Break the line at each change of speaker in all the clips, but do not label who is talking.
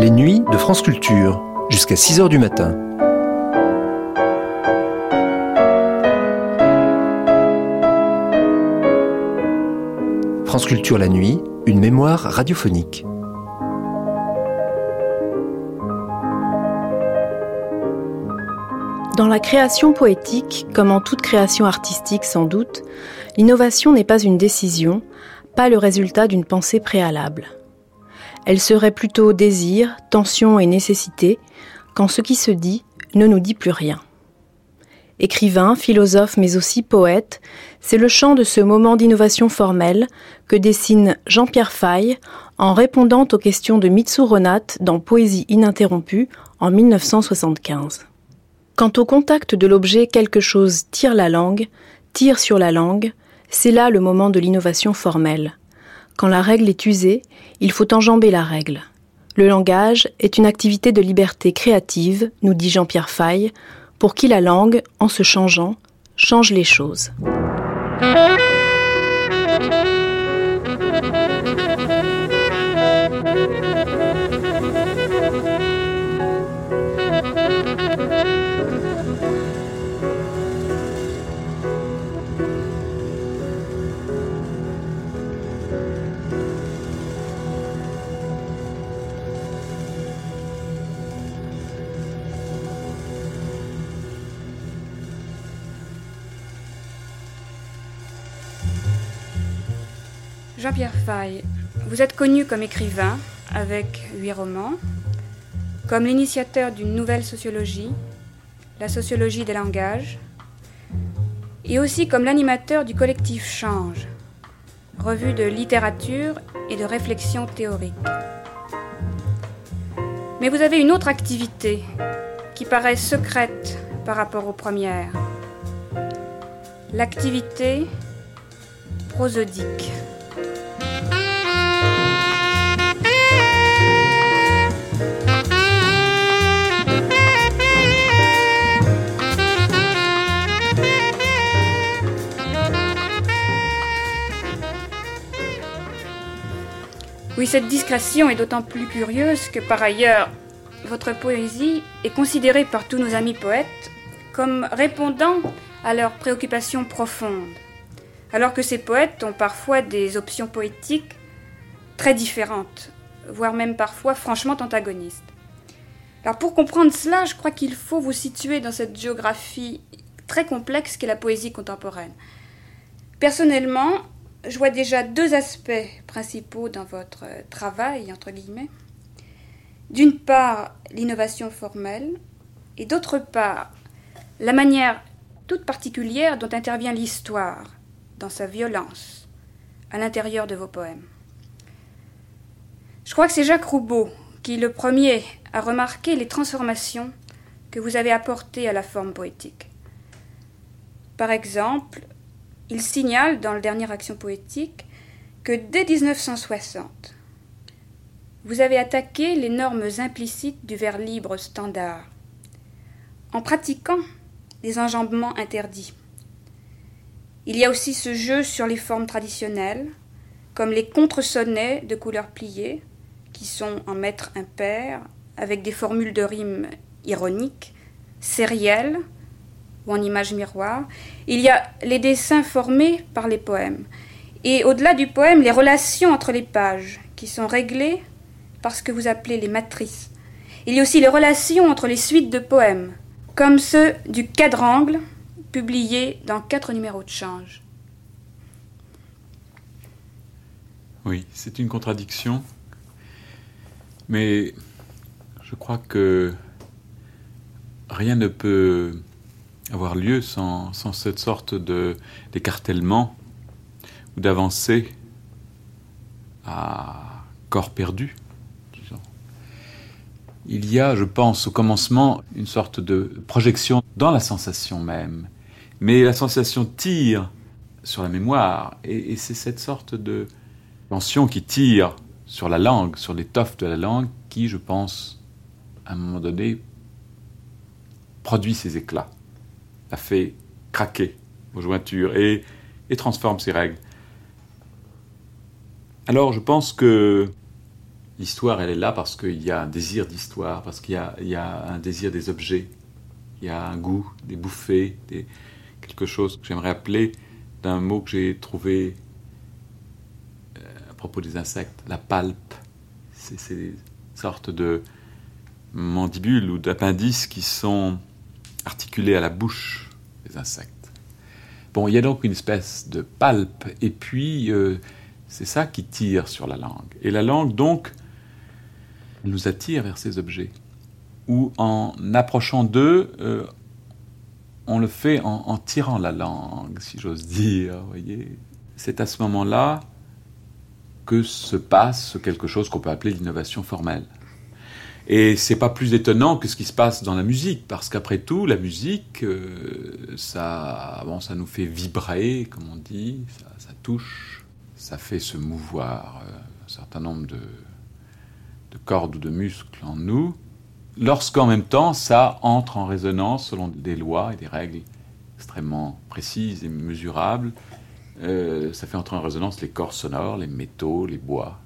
Les nuits de France Culture, jusqu'à 6h du matin. France Culture la nuit, une mémoire radiophonique.
Dans la création poétique, comme en toute création artistique sans doute, l'innovation n'est pas une décision, pas le résultat d'une pensée préalable. Elle serait plutôt désir, tension et nécessité, quand ce qui se dit ne nous dit plus rien. Écrivain, philosophe, mais aussi poète, c'est le champ de ce moment d'innovation formelle que dessine Jean-Pierre Faye en répondant aux questions de Mitsou Ronat dans Poésie ininterrompue en 1975. Quand au contact de l'objet quelque chose tire la langue, tire sur la langue, c'est là le moment de l'innovation formelle. Quand la règle est usée, il faut enjamber la règle. Le langage est une activité de liberté créative, nous dit Jean-Pierre Faye, pour qui la langue, en se changeant, change les choses.
Jean-Pierre Faye, vous êtes connu comme écrivain, avec 8 romans, comme l'initiateur d'une nouvelle sociologie, la sociologie des langages, et aussi comme l'animateur du collectif Change, revue de littérature et de réflexion théorique. Mais vous avez une autre activité qui paraît secrète par rapport aux premières, l'activité prosodique. Oui, cette discrétion est d'autant plus curieuse que, par ailleurs, votre poésie est considérée par tous nos amis poètes comme répondant à leurs préoccupations profondes, alors que ces poètes ont parfois des options poétiques très différentes, voire même parfois franchement antagonistes. Alors pour comprendre cela, je crois qu'il faut vous situer dans cette géographie très complexe qu'est la poésie contemporaine. Personnellement, je vois déjà 2 aspects principaux dans votre travail, entre guillemets. D'une part, l'innovation formelle, et d'autre part, la manière toute particulière dont intervient l'histoire, dans sa violence, à l'intérieur de vos poèmes. Je crois que c'est Jacques Roubaud qui, le premier, a remarqué les transformations que vous avez apportées à la forme poétique. Par exemple, il signale dans le dernier Action poétique que dès 1960, vous avez attaqué les normes implicites du vers libre standard, en pratiquant des enjambements interdits. Il y a aussi ce jeu sur les formes traditionnelles, comme les contre-sonnets de couleurs pliées, qui sont en mètres impairs, avec des formules de rimes ironiques, sérielles, ou en images miroirs. Il y a les dessins formés par les poèmes. Et au-delà du poème, les relations entre les pages, qui sont réglées par ce que vous appelez les matrices. Il y a aussi les relations entre les suites de poèmes, comme ceux du Quadrangle, publié dans 4 numéros de Change.
Oui, c'est une contradiction, mais je crois que rien ne peut avoir lieu sans cette sorte d'écartèlement ou d'avancée à corps perdu, disons. Il y a, je pense, au commencement, une sorte de projection dans la sensation même. Mais la sensation tire sur la mémoire, et c'est cette sorte de tension qui tire sur la langue, sur l'étoffe de la langue, qui, je pense, à un moment donné, produit ces éclats, la fait craquer aux jointures et transforme ses règles. Alors je pense que L'histoire, elle est là parce qu'il y a un désir d'histoire, parce qu'il y a un désir des objets, il y a un goût, des bouffées, quelque chose que j'aimerais appeler d'un mot que j'ai trouvé à propos des insectes, la palpe. C'est ces sortes de mandibules ou d'appendices qui sont articulés à la bouche des insectes. Bon, il y a donc une espèce de palpe, et puis c'est ça qui tire sur la langue. Et la langue, donc, nous attire vers ces objets. Ou en approchant d'eux, on le fait en tirant la langue, si j'ose dire. Voyez. C'est à ce moment-là que se passe quelque chose qu'on peut appeler l'innovation formelle. Et c'est pas plus étonnant que ce qui se passe dans la musique, parce qu'après tout, la musique, ça nous fait vibrer, comme on dit, ça touche, ça fait se mouvoir un certain nombre de cordes ou de muscles en nous, lorsqu'en même temps, ça entre en résonance selon des lois et des règles extrêmement précises et mesurables. Ça fait entrer en résonance les corps sonores, les métaux, les bois.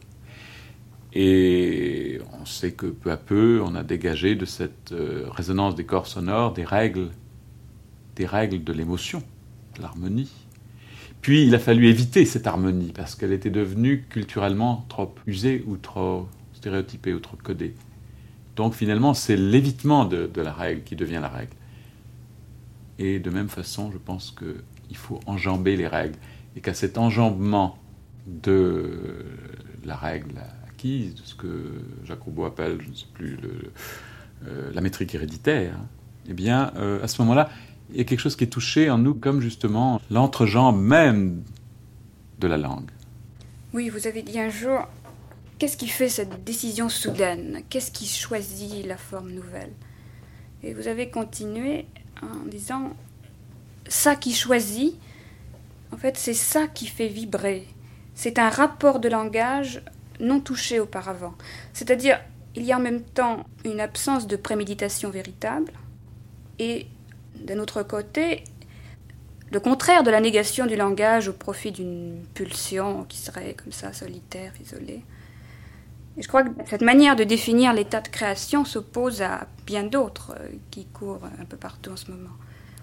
Et on sait que peu à peu, on a dégagé de cette résonance des corps sonores des règles de l'émotion, de l'harmonie. Puis il a fallu éviter cette harmonie parce qu'elle était devenue culturellement trop usée ou trop stéréotypée ou trop codée. Donc finalement, c'est l'évitement de la règle qui devient la règle. Et de même façon, je pense qu'il faut enjamber les règles. Et qu'à cet enjambement de la règle acquise, de ce que Jacques Roubaud appelle, je ne sais plus, la métrique héréditaire, eh bien, à ce moment-là, il y a quelque chose qui est touché en nous comme justement l'entrejambe même de la langue.
Oui, vous avez dit un jour, qu'est-ce qui fait cette décision soudaine ? Qu'est-ce qui choisit la forme nouvelle ? Et vous avez continué en disant, ça qui choisit, en fait, c'est ça qui fait vibrer. C'est un rapport de langage non touché auparavant. C'est-à-dire, il y a en même temps une absence de préméditation véritable et, d'un autre côté, le contraire de la négation du langage au profit d'une pulsion qui serait comme ça, solitaire, isolée. Et je crois que cette manière de définir l'état de création s'oppose à bien d'autres qui courent un peu partout en ce moment.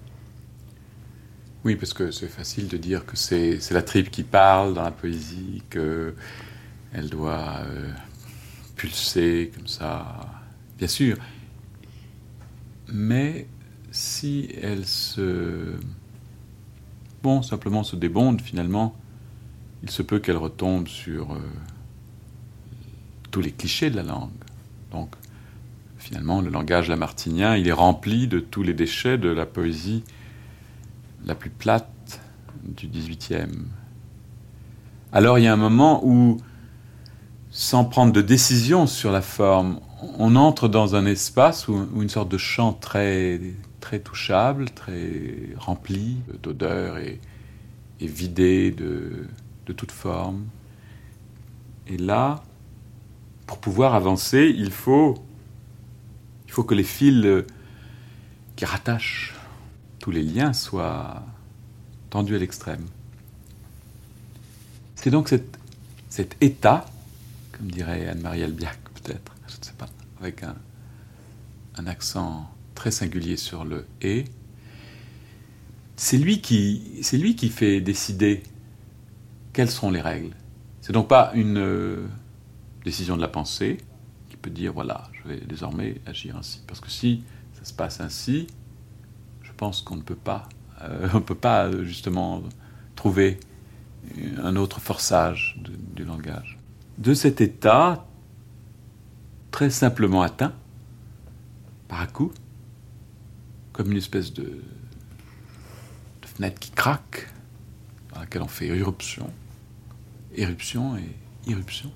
Oui, parce que c'est facile de dire que c'est la tripe qui parle dans la poésie, qu'elle doit pulser comme ça, bien sûr. Mais si elle simplement se débonde finalement, il se peut qu'elle retombe sur tous les clichés de la langue. Donc, finalement, le langage lamartinien, il est rempli de tous les déchets de la poésie la plus plate du XVIIIe. Alors, il y a un moment où, sans prendre de décision sur la forme, on entre dans un espace où une sorte de chant très, très touchable, très rempli d'odeurs et vidé de toute forme. Et là, pour pouvoir avancer, il faut que les fils qui rattachent tous les liens soient tendus à l'extrême. C'est donc cet état, comme dirait Anne-Marie Albiac peut-être, je ne sais pas, avec un accent très singulier sur le « et », c'est lui qui fait décider quelles seront les règles. C'est donc pas une décision de la pensée qui peut dire voilà, je vais désormais agir ainsi. Parce que si ça se passe ainsi, je pense qu'on ne peut pas, justement trouver un autre forçage du langage. De cet état très simplement atteint par à coup, comme une espèce de fenêtre qui craque, dans laquelle on fait éruption et irruption,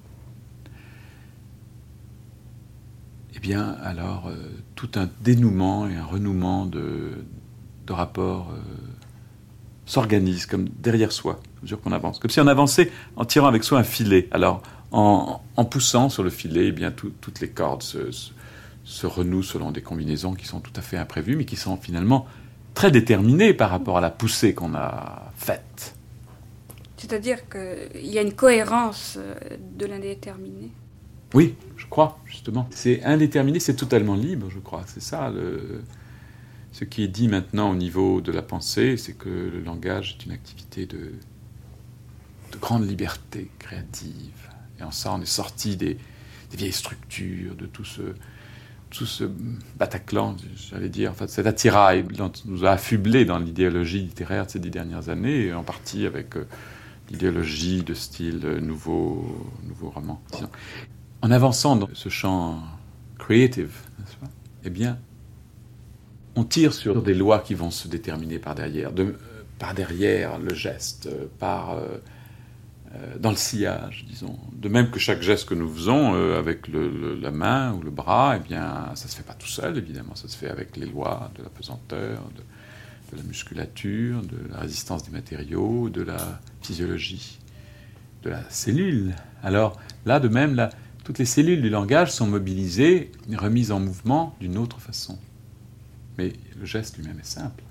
eh bien, alors, tout un dénouement et un renouement de rapports s'organise comme derrière soi, à mesure qu'on avance. Comme si on avançait en tirant avec soi un filet. Alors, en poussant sur le filet, eh bien, toutes les cordes se renouent selon des combinaisons qui sont tout à fait imprévues, mais qui sont finalement très déterminées par rapport à la poussée qu'on a faite.
C'est-à-dire qu'il y a une cohérence de l'indéterminé.
Oui, je crois, justement. C'est indéterminé, c'est totalement libre, je crois. C'est ça, ce qui est dit maintenant au niveau de la pensée, c'est que le langage est une activité de grande liberté créative. Et en ça, on est sorti des vieilles structures, de tout ce Bataclan, j'allais dire, enfin, cet attirail dont on nous a affublés dans l'idéologie littéraire de ces 10 dernières années, et en partie avec l'idéologie de style nouveau roman. Disons. En avançant dans ce champ creative, n'est-ce pas ? Eh bien, on tire sur des lois qui vont se déterminer par derrière le geste, dans le sillage, disons. De même que chaque geste que nous faisons avec la main ou le bras, eh bien, ça ne se fait pas tout seul, évidemment. Ça se fait avec les lois de la pesanteur, de la musculature, de la résistance des matériaux, de la physiologie, de la cellule. Alors, là, de même, toutes les cellules du langage sont mobilisées, remises en mouvement d'une autre façon. Mais le geste lui-même est simple.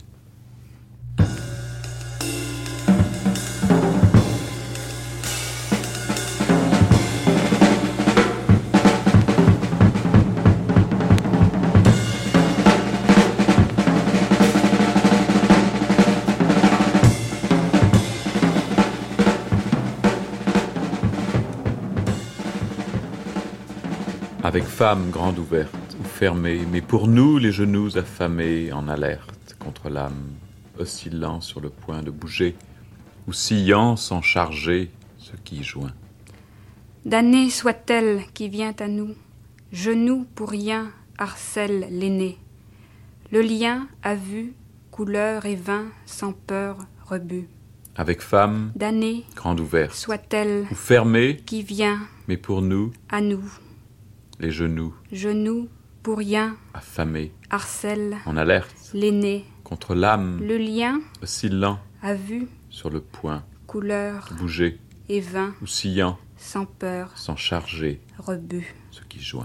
Avec femme grande ouverte ou fermée, mais pour nous les genoux affamés en alerte contre l'âme, oscillant sur le point de bouger, ou sillant sans charger ce qui joint.
Damnée soit-elle qui vient à nous, genoux pour rien harcèle l'aîné. Le lien à vue, couleur et vin, sans peur, rebut.
Avec femme
damnée
grande ouverte
soit-elle
ou fermée,
qui vient
mais pour nous
à nous.
Les genoux
pour rien
affamés
harcèle
en alerte
l'aîné.
contre l'âme
Le lien
oscillant
à vue,
sur le point
couleur
de bouger
et vin,
ou sillant
sans peur,
sans charger
rebut.
ce qui joint.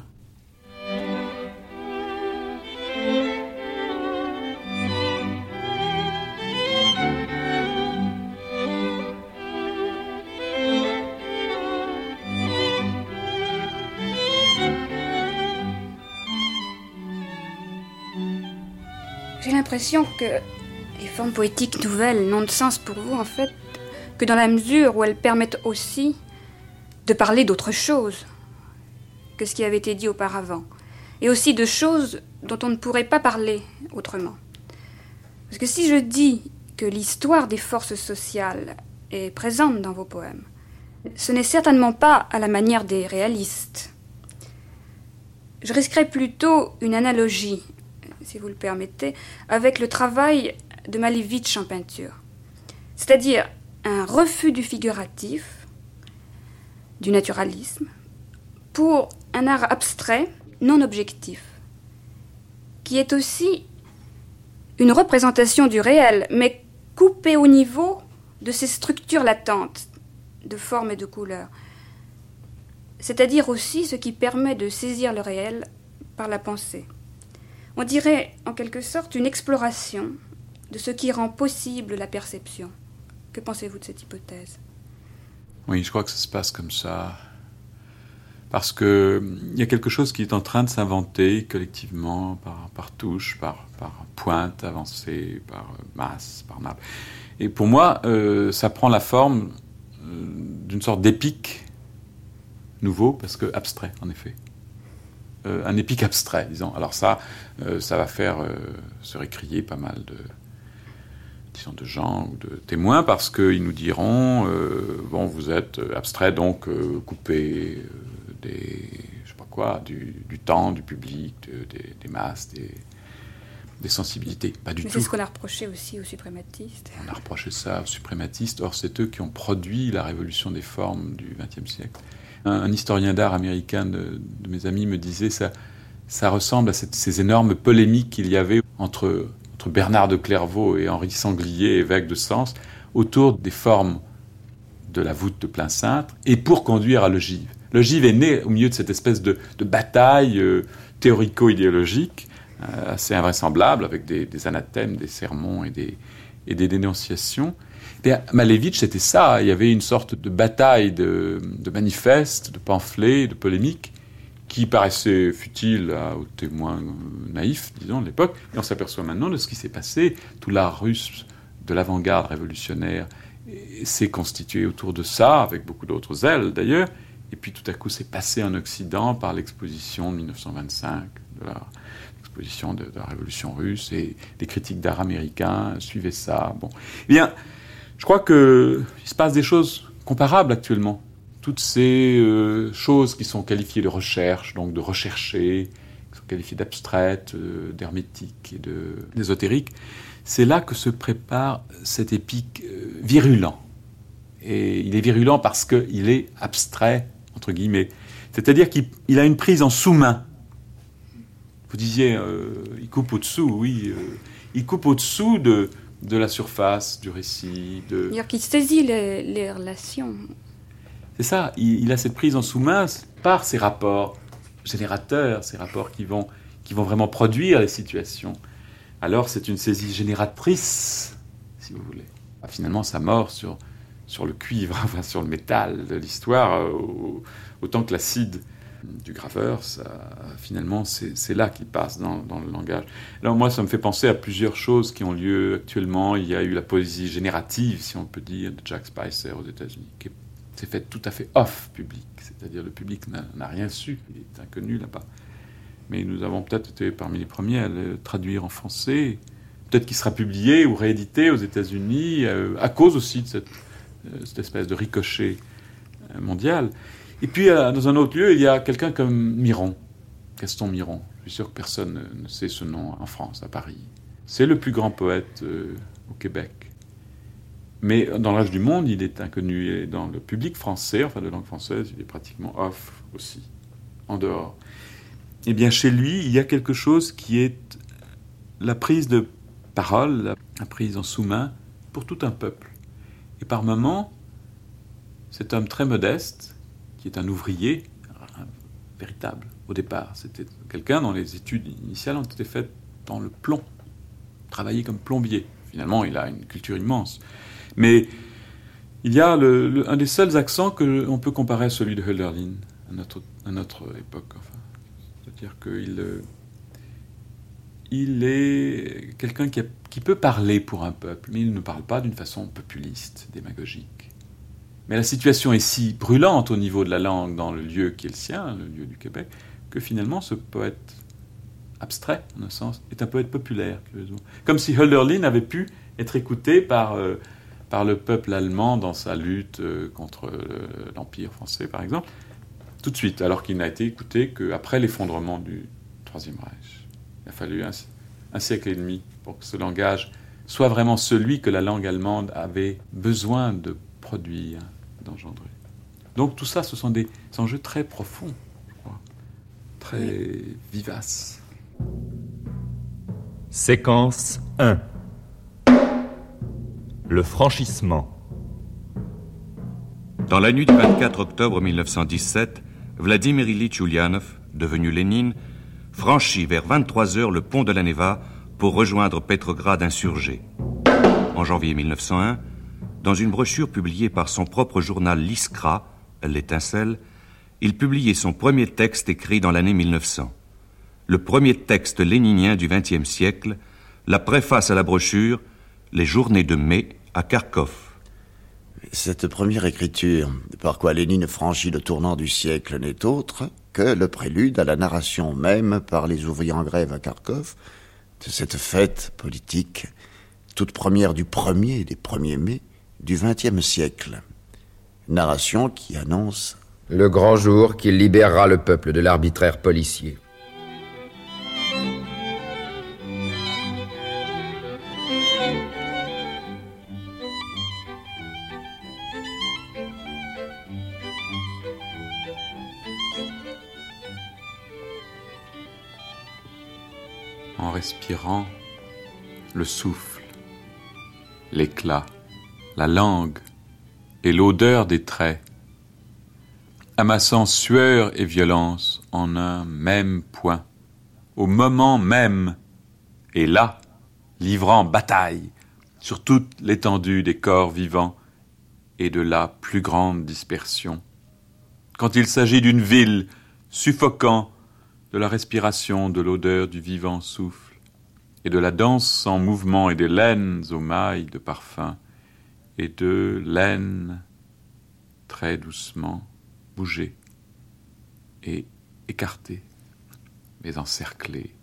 J'ai l'impression que les formes poétiques nouvelles n'ont de sens pour vous, en fait, que dans la mesure où elles permettent aussi de parler d'autre chose que ce qui avait été dit auparavant, et aussi de choses dont on ne pourrait pas parler autrement. Parce que si je dis que l'histoire des forces sociales est présente dans vos poèmes, ce n'est certainement pas à la manière des réalistes. Je risquerais plutôt une analogie, si vous le permettez, avec le travail de Malevich en peinture. C'est-à-dire un refus du figuratif, du naturalisme, pour un art abstrait, non objectif, qui est aussi une représentation du réel, mais coupée au niveau de ses structures latentes, de forme et de couleur. C'est-à-dire aussi ce qui permet de saisir le réel par la pensée. On dirait, en quelque sorte, une exploration de ce qui rend possible la perception. Que pensez-vous de cette hypothèse ?
Oui, je crois que ça se passe comme ça. Parce qu'il y a quelque chose qui est en train de s'inventer collectivement, par touche, par pointe avancée, par masse, par nappe. Et pour moi, ça prend la forme d'une sorte d'épique nouveau, parce que abstrait, en effet. Un épique abstrait, disons. Alors ça va faire se récrier pas mal de gens ou de témoins, parce qu'ils nous diront bon, vous êtes abstrait, donc coupé du temps, du public, des masses, des sensibilités. Pas du tout.
Mais c'est ce qu'on a reproché aussi aux suprématistes.
On a reproché ça aux suprématistes. Or, c'est eux qui ont produit la révolution des formes du XXe siècle. Un historien d'art américain de mes amis me disait ça ressemble à ces énormes polémiques qu'il y avait entre Bernard de Clairvaux et Henri Sanglier, évêque de Sens, autour des formes de la voûte de plein cintre, et pour conduire à l'ogive. L'ogive est née au milieu de cette espèce de bataille théorico-idéologique, assez invraisemblable, avec des anathèmes, des sermons et des dénonciations. Et à Malevich, c'était ça. Il y avait une sorte de bataille de manifestes, de pamphlets, de polémiques, qui paraissait futile aux témoins naïfs, disons, de l'époque, et on s'aperçoit maintenant de ce qui s'est passé. Tout l'art russe de l'avant-garde révolutionnaire s'est constitué autour de ça, avec beaucoup d'autres ailes d'ailleurs, et puis tout à coup c'est passé en Occident par l'exposition de 1925, l'exposition de la révolution russe, et les critiques d'art américains suivaient ça. Bon. Eh bien, je crois qu'il se passe des choses comparables actuellement. Toutes ces choses qui sont qualifiées de recherche, donc de rechercher, qui sont qualifiées d'abstraites, d'hermétiques et d'ésotériques, c'est là que se prépare cet épique virulent. Et il est virulent parce qu'il est abstrait, entre guillemets. C'est-à-dire qu'il a une prise en sous-main. Vous disiez, il coupe au-dessous, oui. Il coupe au-dessous de la surface, du récit.
C'est-à-dire qu'il saisit les relations.
C'est ça, il a cette prise en sous-main par ses rapports générateurs, ces rapports qui vont vraiment produire les situations. Alors c'est une saisie génératrice, si vous voulez. Finalement, ça mord sur le cuivre, enfin, sur le métal de l'histoire, autant que l'acide du graveur, finalement, c'est là qu'il passe dans le langage. Alors moi, ça me fait penser à plusieurs choses qui ont lieu actuellement. Il y a eu la poésie générative, si on peut dire, de Jack Spicer aux États-Unis, qui s'est faite tout à fait off public, c'est-à-dire le public n'a rien su, il est inconnu là-bas. Mais nous avons peut-être été parmi les premiers à le traduire en français, peut-être qu'il sera publié ou réédité aux États-Unis, à cause aussi de cette espèce de ricochet mondial. Et puis, dans un autre lieu, il y a quelqu'un comme Miron, Gaston Miron. Je suis sûr que personne ne sait ce nom en France, à Paris. C'est le plus grand poète au Québec. Mais dans le reste du monde, il est inconnu. Et dans le public français, enfin de langue française, il est pratiquement off aussi, en dehors. Eh bien, chez lui, il y a quelque chose qui est la prise de parole, la prise en sous-main pour tout un peuple. Et par moments, cet homme très modeste, qui est un ouvrier, un véritable au départ, c'était quelqu'un dont les études initiales ont été faites dans le plomb, travaillé comme plombier. Finalement, il a une culture immense. Mais il y a un des seuls accents qu'on peut comparer à celui de Hölderlin, à notre époque. Enfin. C'est-à-dire qu'il est quelqu'un qui peut parler pour un peuple, mais il ne parle pas d'une façon populiste, démagogique. Mais la situation est si brûlante au niveau de la langue dans le lieu qui est le sien, le lieu du Québec, que finalement ce poète abstrait, en un sens, est un poète populaire. Comme si Hölderlin avait pu être écouté par le peuple allemand dans sa lutte contre l'Empire français, par exemple, tout de suite, alors qu'il n'a été écouté qu'après l'effondrement du Troisième Reich. Il a fallu un siècle et demi pour que ce langage soit vraiment celui que la langue allemande avait besoin de produire, d'engendrer. Donc tout ça, ce sont des enjeux très profonds, je crois, très vivaces.
Séquence 1. Le franchissement.
Dans la nuit du 24 octobre 1917, Vladimir Ilitch Ulyanov, devenu Lénine, franchit vers 23h le pont de la Neva pour rejoindre Petrograd insurgé. En janvier 1901, dans une brochure publiée par son propre journal L'Iskra, L'Étincelle, il publiait son premier texte écrit dans l'année 1900. Le premier texte léninien du XXe siècle, la préface à la brochure « Les journées de mai à Kharkov ».
Cette première écriture, par quoi Lénine franchit le tournant du siècle, n'est autre que le prélude à la narration même par les ouvriers en grève à Kharkov de cette fête politique, toute première des 1er mai du XXe siècle. Narration qui annonce
le grand jour qui libérera le peuple de l'arbitraire policier.
En respirant, le souffle, l'éclat, la langue et l'odeur des traits, amassant sueur et violence en un même point, au moment même, et là, livrant bataille sur toute l'étendue des corps vivants et de la plus grande dispersion. Quand il s'agit d'une ville suffocant de la respiration, de l'odeur du vivant souffle, et de la danse sans mouvement et des laines aux mailles de parfum, et de laines très doucement bouger et écarter, mais encercler.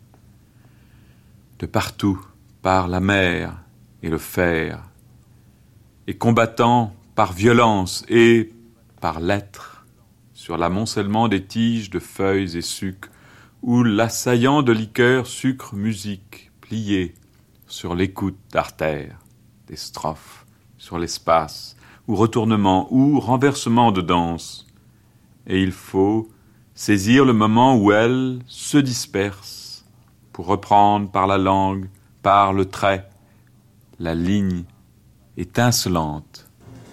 De partout, par la mer et le fer, et combattant par violence et par lettres, sur l'amoncellement des tiges de feuilles et sucs, où l'assaillant de liqueur sucre musique, pliée sur l'écoute d'artères, des strophes, sur l'espace, ou retournement, ou renversement de danse. Et il faut saisir le moment où elle se disperse, pour reprendre par la langue, par le trait, la ligne étincelante.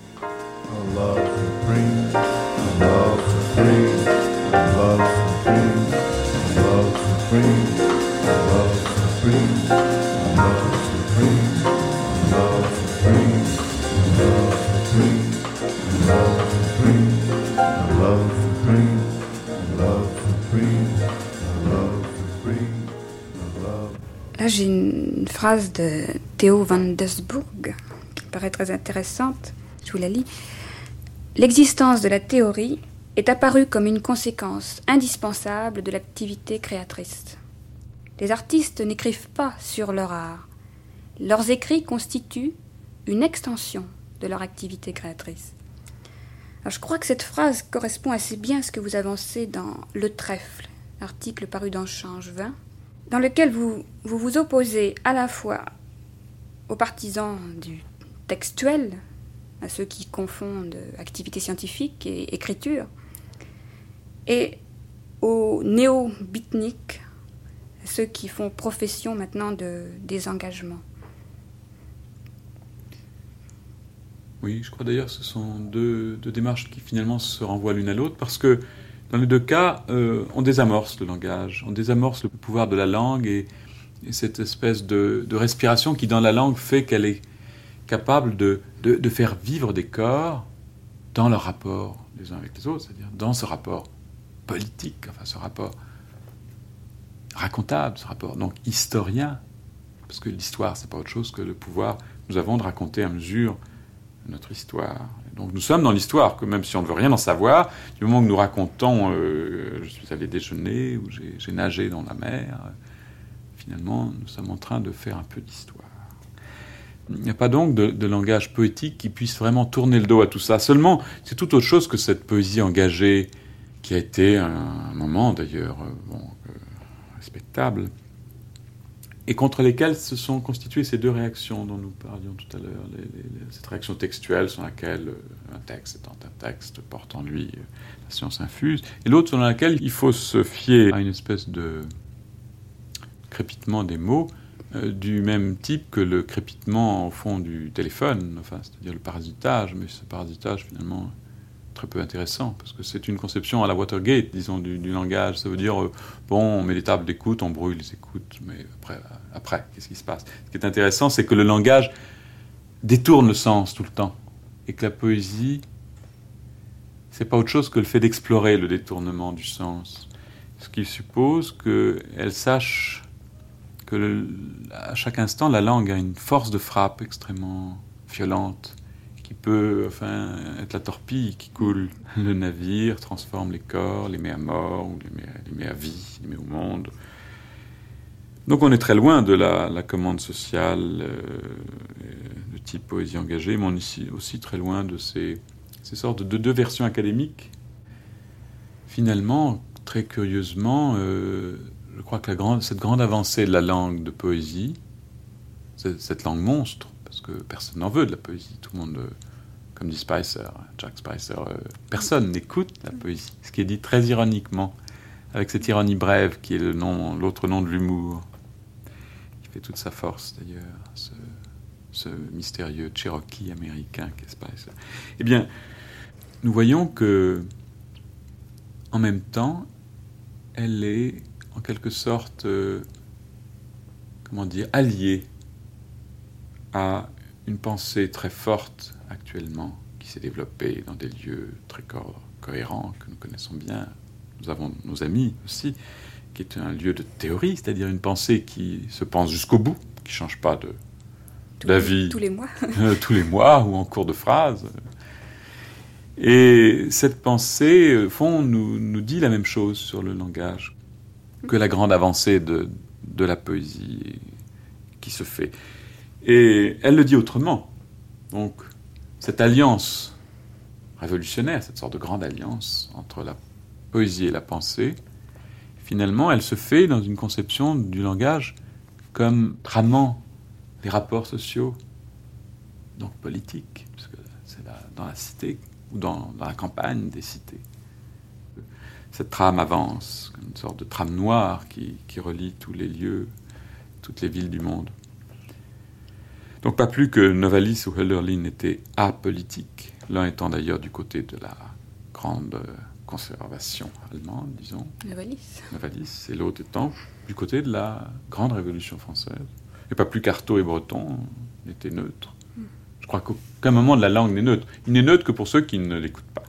Là, j'ai une phrase de Theo van Doesburg qui me paraît très intéressante. Je vous la lis. L'existence de la théorie est apparue comme une conséquence indispensable de l'activité créatrice. Les artistes n'écrivent pas sur leur art. Leurs écrits constituent une extension de leur activité créatrice. Alors, je crois que cette phrase correspond assez bien à ce que vous avancez dans Le Trèfle, article paru dans Change 20, dans lequel vous vous opposez à la fois aux partisans du textuel, à ceux qui confondent activité scientifique et écriture, et aux néo-beatniks, à ceux qui font profession maintenant de désengagement.
Oui, je crois d'ailleurs que ce sont deux démarches qui finalement se renvoient l'une à l'autre, parce que dans les deux cas, on désamorce le langage, on désamorce le pouvoir de la langue et cette espèce de respiration qui, dans la langue, fait qu'elle est capable de faire vivre des corps dans leur rapport les uns avec les autres, c'est-à-dire dans ce rapport politique, enfin ce rapport racontable, ce rapport donc historien, parce que l'histoire, c'est pas autre chose que le pouvoir que nous avons de raconter à mesure notre histoire. Donc nous sommes dans l'histoire, que même si on ne veut rien en savoir, du moment que nous racontons je suis allé déjeuner ou j'ai nagé dans la mer, finalement nous sommes en train de faire un peu d'histoire. Il n'y a pas donc de langage poétique qui puisse vraiment tourner le dos à tout ça. Seulement, c'est tout autre chose que cette poésie engagée qui a été un moment d'ailleurs respectable, et contre lesquelles se sont constituées ces deux réactions dont nous parlions tout à l'heure. Cette réaction textuelle sur laquelle un texte étant un texte porte en lui la science infuse, et l'autre selon laquelle il faut se fier à une espèce de crépitement des mots du même type que le crépitement au fond du téléphone, enfin, c'est-à-dire le parasitage, mais ce parasitage finalement très peu intéressant, parce que c'est une conception à la Watergate, disons, du langage. Ça veut dire, on met des tables d'écoute, on brûle les écoutes, mais après, qu'est-ce qui se passe ? Ce qui est intéressant, c'est que le langage détourne le sens tout le temps, et que la poésie, c'est pas autre chose que le fait d'explorer le détournement du sens, ce qui suppose qu'elle sache que à chaque instant, la langue a une force de frappe extrêmement violente, qui peut être la torpille qui coule le navire, transforme les corps, les met à mort, ou les met à vie, les met au monde. Donc on est très loin de la commande sociale de type poésie engagée, mais on est aussi très loin de ces sortes de deux versions académiques. Finalement, très curieusement, je crois que cette grande avancée de la langue de poésie, cette langue monstre, parce que personne n'en veut de la poésie. Tout le monde, comme dit Jack Spicer, personne n'écoute la poésie. Ce qui est dit très ironiquement, avec cette ironie brève qui est l'autre nom de l'humour, qui fait toute sa force d'ailleurs, ce mystérieux Cherokee américain qu'est Spicer. Eh bien, nous voyons que, en même temps, elle est en quelque sorte, alliée à une pensée très forte actuellement, qui s'est développée dans des lieux très cohérents que nous connaissons bien, nous avons nos amis aussi, qui est un lieu de théorie, c'est-à-dire une pensée qui se pense jusqu'au bout, qui ne change pas d'avis
tous les mois.
tous les mois ou en cours de phrase. Et cette pensée, au fond, nous dit la même chose sur le langage que la grande avancée de la poésie qui se fait. Et elle le dit autrement. Donc, cette alliance révolutionnaire, cette sorte de grande alliance entre la poésie et la pensée, finalement, elle se fait dans une conception du langage comme tramant les rapports sociaux, donc politiques, parce que c'est dans la cité ou dans la campagne des cités. Cette trame avance, une sorte de trame noire qui relie tous les lieux, toutes les villes du monde. Donc pas plus que Novalis ou Hölderlin étaient apolitiques, l'un étant d'ailleurs du côté de la grande conservation allemande, disons. Novalis, et l'autre étant du côté de la grande révolution française. Et pas plus qu'Artaud et Breton étaient neutres. Je crois qu'aucun moment de la langue n'est neutre. Il n'est neutre que pour ceux qui ne l'écoutent pas.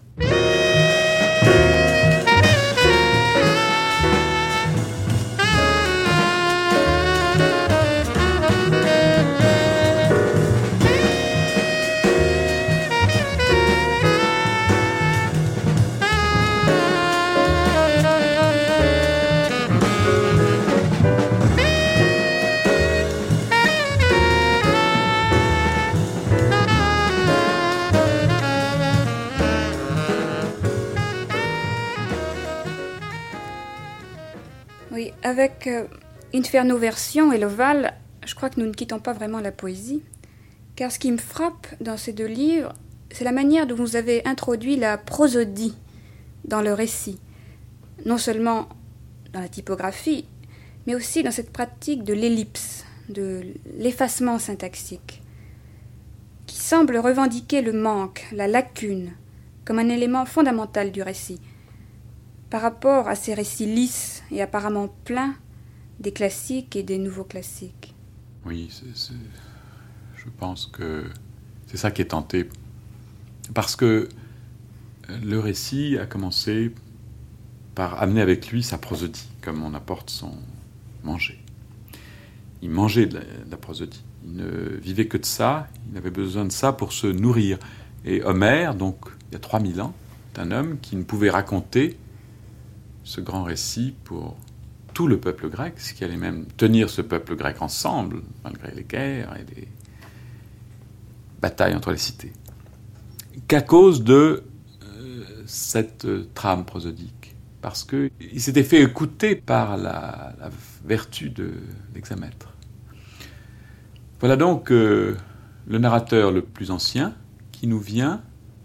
Oui, avec Inferno-version et l'Ovale, je crois que nous ne quittons pas vraiment la poésie, car ce qui me frappe dans ces deux livres, c'est la manière dont vous avez introduit la prosodie dans le récit, non seulement dans la typographie, mais aussi dans cette pratique de l'ellipse, de l'effacement syntaxique, qui semble revendiquer le manque, la lacune, comme un élément fondamental du récit, par rapport à ces récits lisses et apparemment pleins des classiques et des nouveaux classiques.
Oui, je pense que c'est ça qui est tenté. Parce que le récit a commencé par amener avec lui sa prosodie, comme on apporte son manger. Il mangeait de la prosodie. Il ne vivait que de ça, il avait besoin de ça pour se nourrir. Et Homère, donc, il y a 3000 ans, est un homme qui ne pouvait raconter ce grand récit pour tout le peuple grec, ce qui allait même tenir ce peuple grec ensemble, malgré les guerres et les batailles entre les cités, qu'à cause de cette trame prosodique, parce qu'il s'était fait écouter par la vertu de l'hexamètre. Voilà donc le narrateur le plus ancien qui nous vient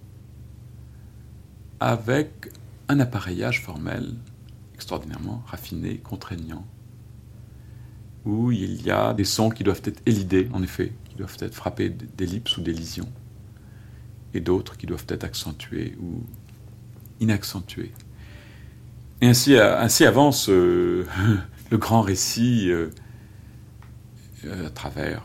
avec un appareillage formel extraordinairement raffiné, contraignant, où il y a des sons qui doivent être élidés, en effet, qui doivent être frappés d'ellipses ou d'élisions, et d'autres qui doivent être accentués ou inaccentués. Et ainsi avance le grand récit à travers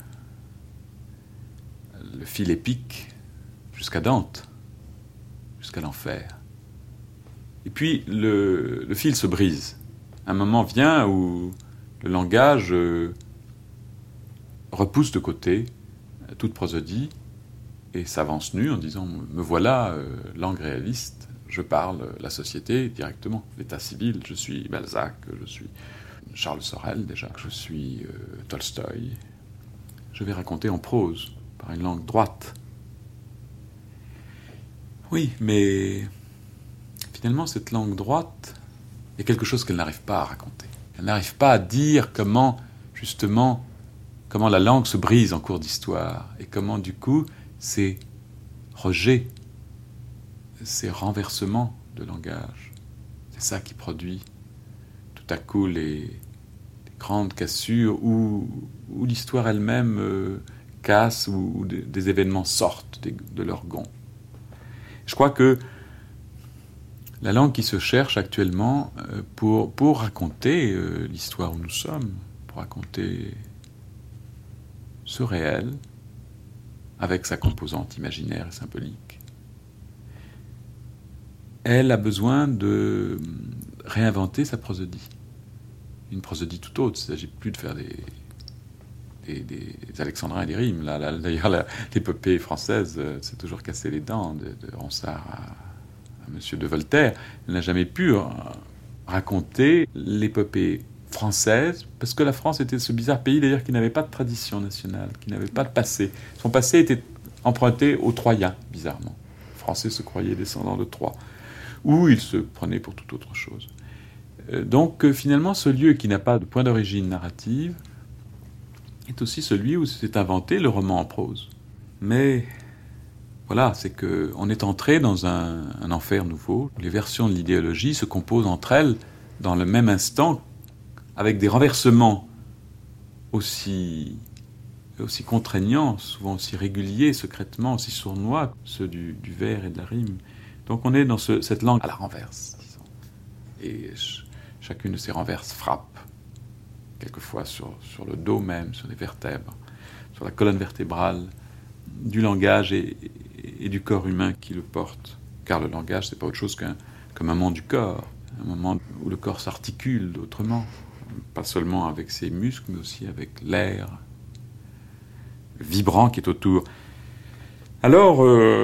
le fil épique jusqu'à Dante, jusqu'à l'enfer. Et puis, le fil se brise. Un moment vient où le langage repousse de côté toute prosodie et s'avance nu en disant « Me voilà, langue réaliste, je parle la société directement, l'état civil, je suis Balzac, je suis Charles Sorel déjà, je suis Tolstoï. Je vais raconter en prose, par une langue droite. » Oui, mais finalement, cette langue droite, il y a quelque chose qu'elle n'arrive pas à raconter. Elle n'arrive pas à dire comment la langue se brise en cours d'histoire et comment, du coup, ces rejets, ces renversements de langage, c'est ça qui produit tout à coup les grandes cassures où l'histoire elle-même casse, où des événements sortent de leur gonds. Je crois que la langue qui se cherche actuellement pour raconter l'histoire où nous sommes, pour raconter ce réel, avec sa composante imaginaire et symbolique, elle a besoin de réinventer sa prosodie. Une prosodie tout autre. Il ne s'agit plus de faire des alexandrins et des rimes. D'ailleurs, l'épopée française s'est toujours cassé les dents, de Ronsard à Monsieur de Voltaire. Elle n'a jamais pu raconter l'épopée française, parce que la France était ce bizarre pays, d'ailleurs, qui n'avait pas de tradition nationale, qui n'avait pas de passé. Son passé était emprunté aux Troyens, bizarrement. Les Français se croyaient descendants de Troie, ou ils se prenaient pour toute autre chose. Donc, finalement, ce lieu qui n'a pas de point d'origine narrative est aussi celui où s'est inventé le roman en prose. Mais voilà, c'est qu'on est entré dans un enfer nouveau. Les versions de l'idéologie se composent entre elles dans le même instant, avec des renversements aussi contraignants, souvent aussi réguliers, secrètement, aussi sournois, ceux du vers et de la rime. Donc on est dans cette langue à la renverse, disons. Et chacune de ces renverses frappe, quelquefois sur le dos même, sur les vertèbres, sur la colonne vertébrale du langage et du corps humain qui le porte. Car le langage, c'est pas autre chose qu'un moment du corps, un moment où le corps s'articule autrement, pas seulement avec ses muscles, mais aussi avec l'air vibrant qui est autour. Alors,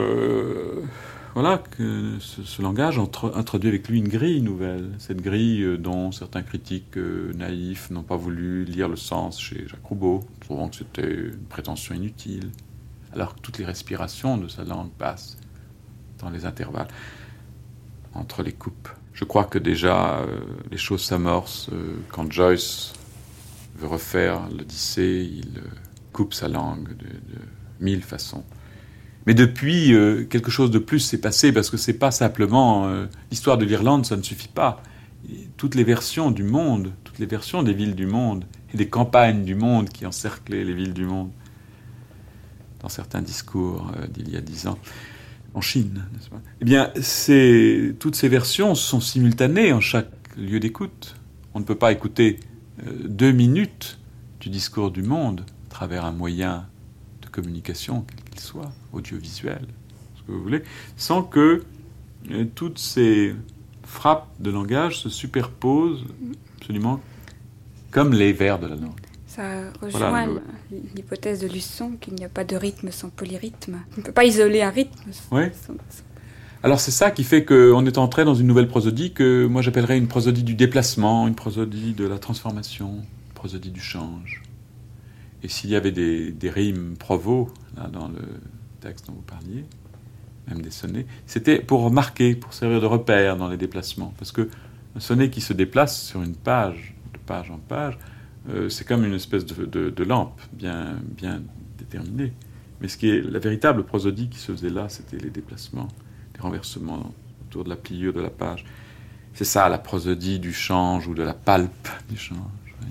voilà que ce langage introduit avec lui une grille nouvelle. Cette grille dont certains critiques naïfs n'ont pas voulu lire le sens chez Jacques Roubaud, trouvant que c'était une prétention inutile, alors que toutes les respirations de sa langue passent dans les intervalles, entre les coupes. Je crois que déjà les choses s'amorcent quand Joyce veut refaire l'Odyssée, il coupe sa langue de 1000 façons. Mais depuis, quelque chose de plus s'est passé, parce que c'est pas simplement l'histoire de l'Irlande, ça ne suffit pas. Et toutes les versions du monde, toutes les versions des villes du monde et des campagnes du monde qui encerclaient les villes du monde, dans certains discours d'il y a 10 ans, en Chine, n'est-ce pas ? Eh bien, toutes ces versions sont simultanées en chaque lieu d'écoute. On ne peut pas écouter 2 minutes du discours du monde à travers un moyen de communication, quel qu'il soit, audiovisuel, ce que vous voulez, sans que toutes ces frappes de langage se superposent absolument comme les vers de la langue.
Ça rejoint l'hypothèse de Luçon qu'il n'y a pas de rythme sans polyrythme. On ne peut pas isoler un rythme.
Oui. Alors c'est ça qui fait qu'on est entré dans une nouvelle prosodie que moi j'appellerais une prosodie du déplacement, une prosodie de la transformation, une prosodie du change. Et s'il y avait des rimes provos là, dans le texte dont vous parliez, même des sonnets, c'était pour marquer, pour servir de repère dans les déplacements. Parce qu'un sonnet qui se déplace sur une page, de page en page, c'est comme une espèce de lampe bien déterminée. Mais ce qui est la véritable prosodie qui se faisait là, c'était les déplacements, les renversements autour de la pliure de la page. C'est ça, la prosodie du change ou de la palpe du change. Oui.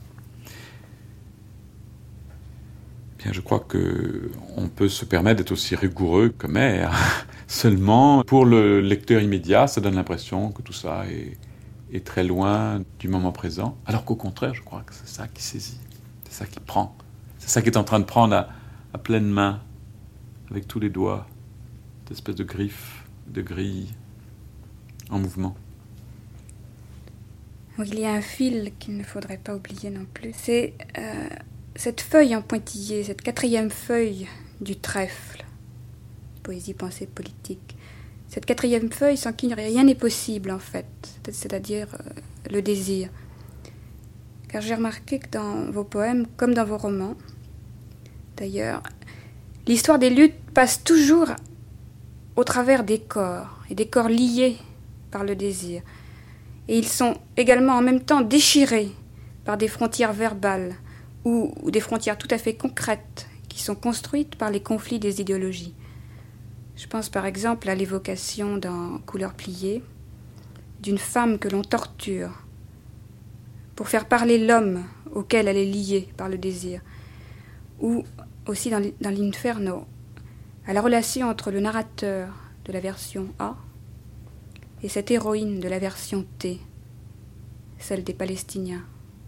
Bien, je crois qu'on peut se permettre d'être aussi rigoureux qu'Homère. Seulement, pour le lecteur immédiat, ça donne l'impression que tout ça est très loin du moment présent, alors qu'au contraire, je crois que c'est ça qui saisit, c'est ça qui prend, c'est ça qui est en train de prendre à pleine main, avec tous les doigts, cette espèce de griffe, de grille, en mouvement.
Il y a un fil qu'il ne faudrait pas oublier non plus, c'est cette feuille en pointillé, cette 4e feuille du trèfle, poésie, pensée, politique. Cette 4e feuille sans qui rien n'est possible, en fait, c'est-à-dire le désir. Car j'ai remarqué que dans vos poèmes, comme dans vos romans, d'ailleurs, l'histoire des luttes passe toujours au travers des corps, et des corps liés par le désir. Et ils sont également en même temps déchirés par des frontières verbales, ou des frontières tout à fait concrètes, qui sont construites par les conflits des idéologies. Je pense par exemple à l'évocation dans Couleurs pliées d'une femme que l'on torture pour faire parler l'homme auquel elle est liée par le désir. Ou aussi dans l'Inferno, à la relation entre le narrateur de la version A et cette héroïne de la version T, celle des Palestiniens.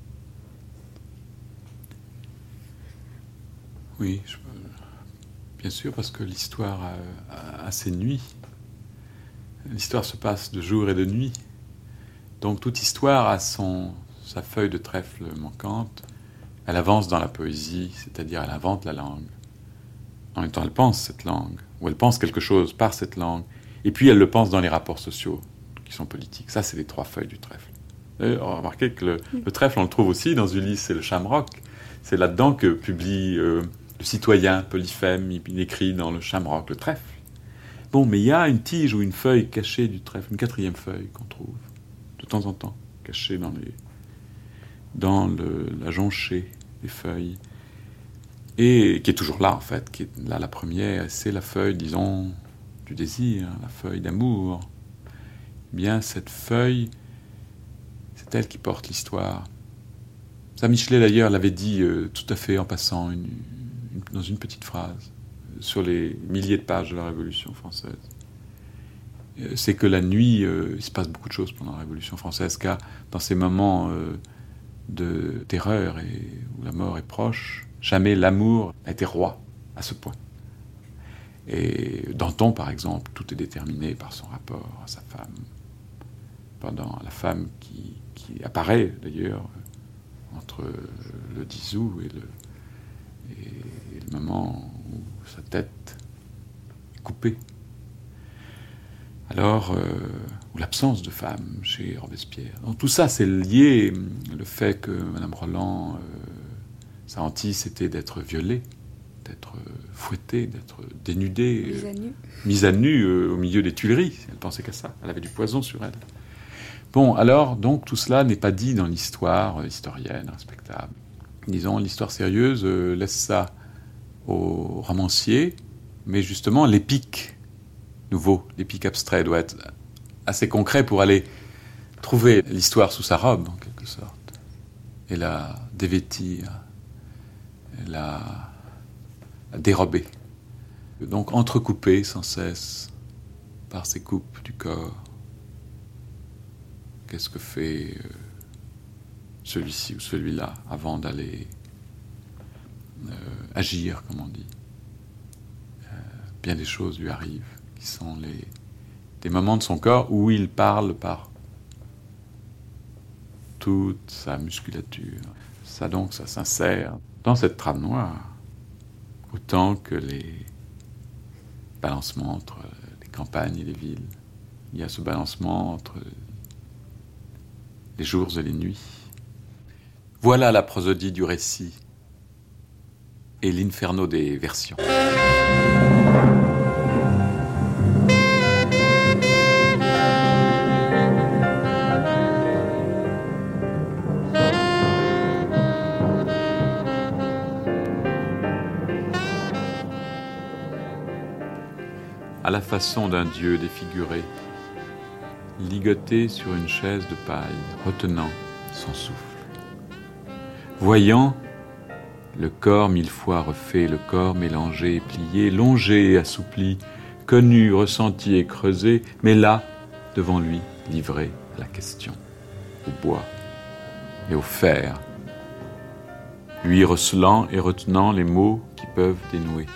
Oui, bien sûr, parce que l'histoire a ses nuits. L'histoire se passe de jour et de nuit. Donc toute histoire a sa feuille de trèfle manquante. Elle avance dans la poésie, c'est-à-dire elle invente la langue. En même temps, elle pense cette langue, ou elle pense quelque chose par cette langue, et puis elle le pense dans les rapports sociaux qui sont politiques. Ça, c'est les 3 feuilles du trèfle. Et remarquez que le trèfle, on le trouve aussi dans Ulysse et le Shamrock. C'est là-dedans que publie le citoyen Polyphème, il écrit dans le Shamrock, le trèfle. Bon, mais il y a une tige ou une feuille cachée du trèfle, une 4e feuille qu'on trouve de temps en temps, cachée dans la jonchée des feuilles, et qui est toujours là en fait, qui est là la première, c'est la feuille, disons, du désir, la feuille d'amour. Eh bien, cette feuille, c'est elle qui porte l'histoire. Ça, Michelet d'ailleurs l'avait dit tout à fait en passant dans une petite phrase sur les milliers de pages de la Révolution française. C'est que la nuit, il se passe beaucoup de choses pendant la Révolution française, car dans ces moments de terreur où la mort est proche, jamais l'amour a été roi à ce point. Et Danton, par exemple, tout est déterminé par son rapport à sa femme. Pendant la femme qui apparaît d'ailleurs entre le 10 août et le moment où sa tête est coupée. Alors, ou l'absence de femme chez Robespierre. Donc tout ça, c'est lié, le fait que Mme Roland, sa hantise, c'était d'être violée, d'être fouettée, d'être dénudée, mise à nu au milieu des Tuileries. Elle pensait qu'à ça, elle avait du poison sur elle. Bon, alors, donc, tout cela n'est pas dit dans l'histoire historienne respectable. Disons, l'histoire sérieuse laisse ça aux romanciers, mais justement, l'épique nouveau, l'épique abstrait doit être assez concret pour aller trouver l'histoire sous sa robe, en quelque sorte, et la dévêtir, et la dérober. Donc entrecoupé sans cesse par ces coupes du corps. Qu'est-ce que fait celui-ci ou celui-là avant d'aller agir, comme on dit. Bien des choses lui arrivent, qui sont des moments de son corps où il parle par toute sa musculature. Ça donc, ça s'insère dans cette trame noire, autant que les balancements entre les campagnes et les villes. Il y a ce balancement entre les jours et les nuits. Voilà la prosodie du récit et l'inferno des versions. À la façon d'un dieu défiguré, ligoté sur une chaise de paille, retenant son souffle. Voyant le corps 1000 fois refait, le corps mélangé et plié, longé et assoupli, connu, ressenti et creusé, mais là, devant lui, livré à la question, au bois et au fer, lui recelant et retenant les mots qui peuvent dénouer.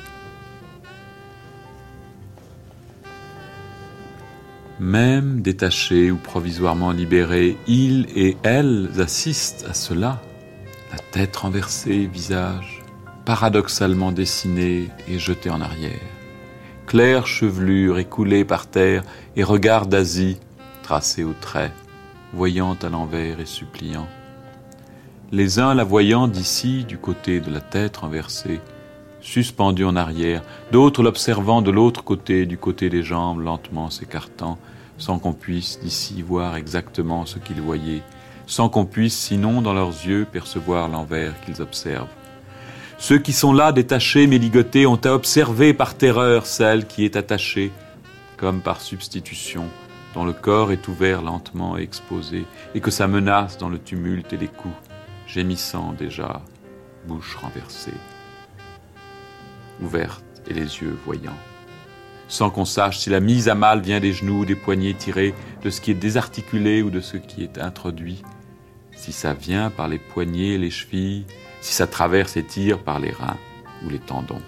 Même détachés ou provisoirement libérés, ils et elles assistent à cela, la tête renversée, visage paradoxalement dessiné et jeté en arrière, claire chevelure écoulée par terre et regard d'Asie tracé au trait, voyant à l'envers et suppliant. Les uns la voyant d'ici, du côté de la tête renversée, suspendue en arrière, d'autres l'observant de l'autre côté, du côté des jambes, lentement s'écartant, sans qu'on puisse d'ici voir exactement ce qu'ils voyaient, sans qu'on puisse, sinon dans leurs yeux, percevoir l'envers qu'ils observent. Ceux qui sont là, détachés mais ligotés, ont à observer par terreur celle qui est attachée, comme par substitution, dont le corps est ouvert lentement et exposé, et que ça menace dans le tumulte et les coups, gémissant déjà, bouche renversée, ouverte et les yeux voyants, sans qu'on sache si la mise à mal vient des genoux ou des poignets tirés, de ce qui est désarticulé ou de ce qui est introduit, si ça vient par les poignets et les chevilles, si ça traverse et tire par les reins ou les tendons.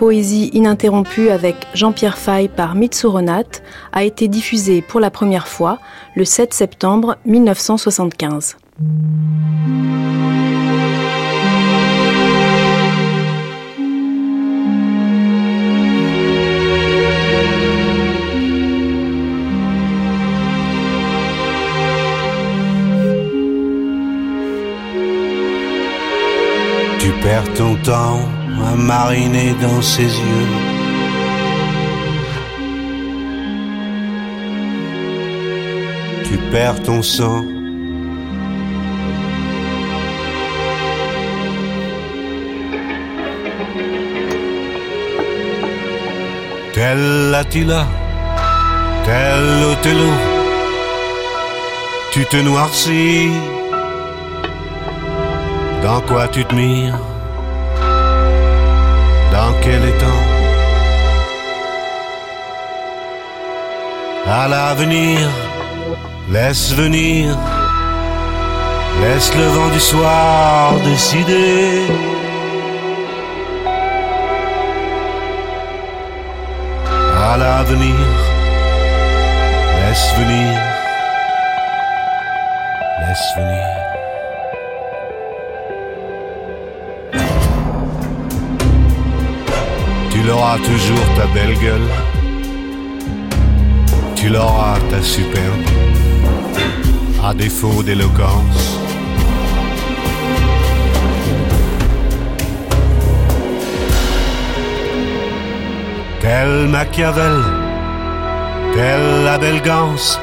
poésie ininterrompue avec Jean-Pierre Faye par Mitsuronat a été diffusée pour la première fois le 7 septembre 1975.
Tu perds ton temps à mariner dans ses yeux. Tu perds ton sang. Tel Attila, tel Othello, tu te noircis. Dans quoi tu te mires? Dans quel étang? À l'avenir, laisse venir, laisse le vent du soir décider. À l'avenir, laisse venir, laisse venir. Tu l'auras toujours ta belle gueule, tu l'auras ta superbe, à défaut d'éloquence. Tel Machiavel, tel Abel Gance,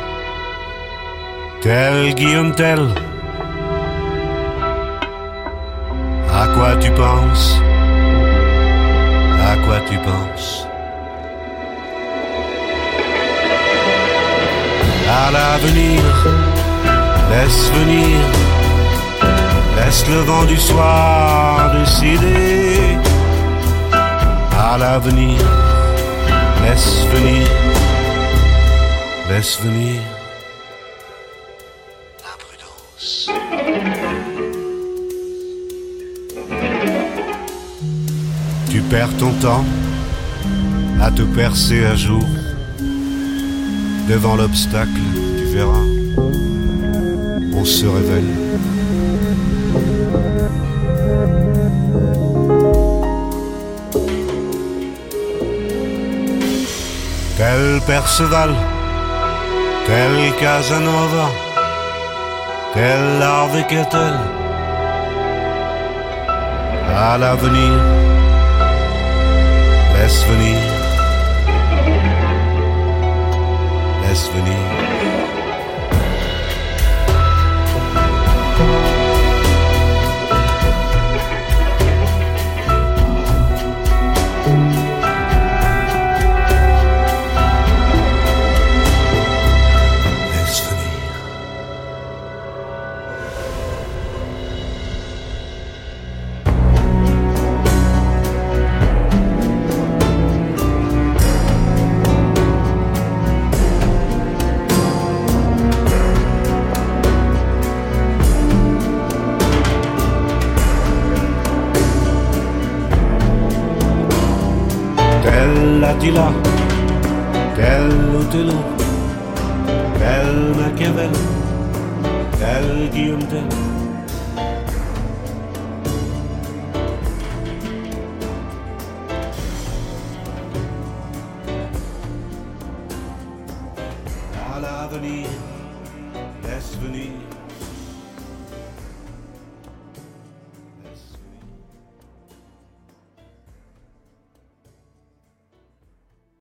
tel Guillaume Tell. À quoi tu penses? À quoi tu penses? À l'avenir, laisse venir, laisse le vent du soir décider. À l'avenir, laisse venir, laisse venir l'imprudence. Tu perds ton temps à te percer à jour. Devant l'obstacle, tu verras, on se révèle. Tel Perceval, tel Casanova, tel Harvey Kettel. À l'avenir, laisse venir, laisse venir. Tel Attila, tel Othello, tel Machiavel, tel Guillaume Tell. À l'avenir, laisse venir